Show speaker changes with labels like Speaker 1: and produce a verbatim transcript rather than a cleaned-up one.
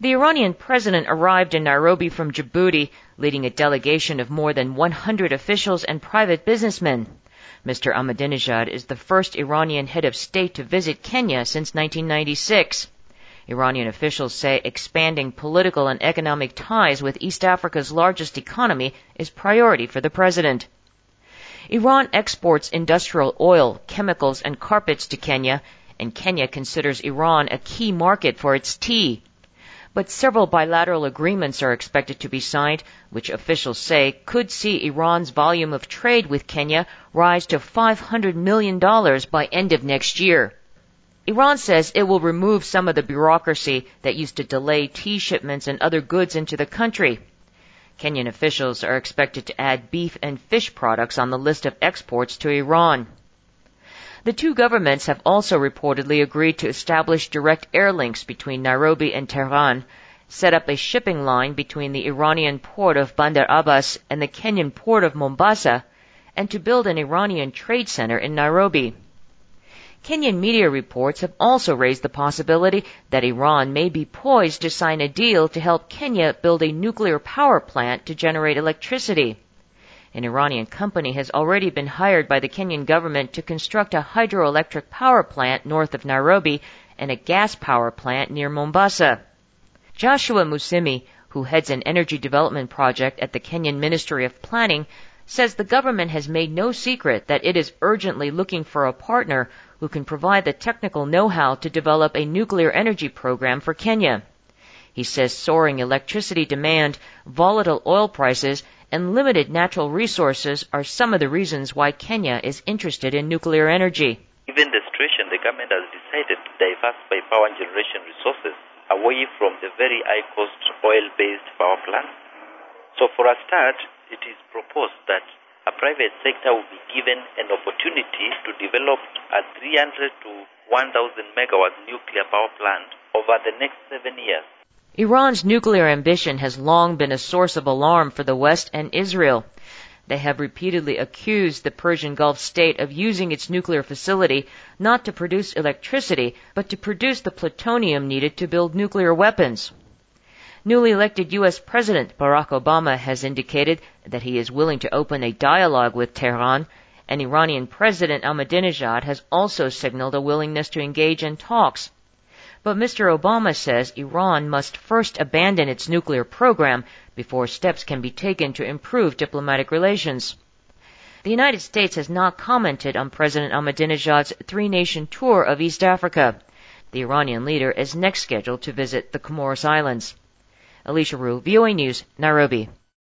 Speaker 1: The Iranian president arrived in Nairobi from Djibouti, leading a delegation of more than one hundred officials and private businessmen. Mister Ahmadinejad is the first Iranian head of state to visit Kenya since nineteen ninety-six. Iranian officials say expanding political and economic ties with East Africa's largest economy is priority for the president. Iran exports industrial oil, chemicals, and carpets to Kenya, and Kenya considers Iran a key market for its tea. But several bilateral agreements are expected to be signed, which officials say could see Iran's volume of trade with Kenya rise to five hundred million dollars by end of next year. Iran says it will remove some of the bureaucracy that used to delay tea shipments and other goods into the country. Kenyan officials are expected to add beef and fish products on the list of exports to Iran. The two governments have also reportedly agreed to establish direct air links between Nairobi and Tehran, set up a shipping line between the Iranian port of Bandar Abbas and the Kenyan port of Mombasa, and to build an Iranian trade center in Nairobi. Kenyan media reports have also raised the possibility that Iran may be poised to sign a deal to help Kenya build a nuclear power plant to generate electricity. An Iranian company has already been hired by the Kenyan government to construct a hydroelectric power plant north of Nairobi and a gas power plant near Mombasa. Joshua Musimi, who heads an energy development project at the Kenyan Ministry of Planning, says the government has made no secret that it is urgently looking for a partner who can provide the technical know-how to develop a nuclear energy program for Kenya. He says soaring electricity demand, volatile oil prices, and limited natural resources are some of the reasons why Kenya is interested in nuclear energy.
Speaker 2: Given the situation, the government has decided to diversify power generation resources away from the very high-cost oil-based power plants. So for a start, it is proposed that a private sector will be given an opportunity to develop a three hundred to one thousand megawatt nuclear power plant over the next seven years.
Speaker 1: Iran's nuclear ambition has long been a source of alarm for the West and Israel. They have repeatedly accused the Persian Gulf state of using its nuclear facility not to produce electricity, but to produce the plutonium needed to build nuclear weapons. Newly elected U S President Barack Obama has indicated that he is willing to open a dialogue with Tehran, and Iranian President Ahmadinejad has also signaled a willingness to engage in talks. But Mister Obama says Iran must first abandon its nuclear program before steps can be taken to improve diplomatic relations. The United States has not commented on President Ahmadinejad's three-nation tour of East Africa. The Iranian leader is next scheduled to visit the Comoros Islands. Alicia Rue, V O A News, Nairobi.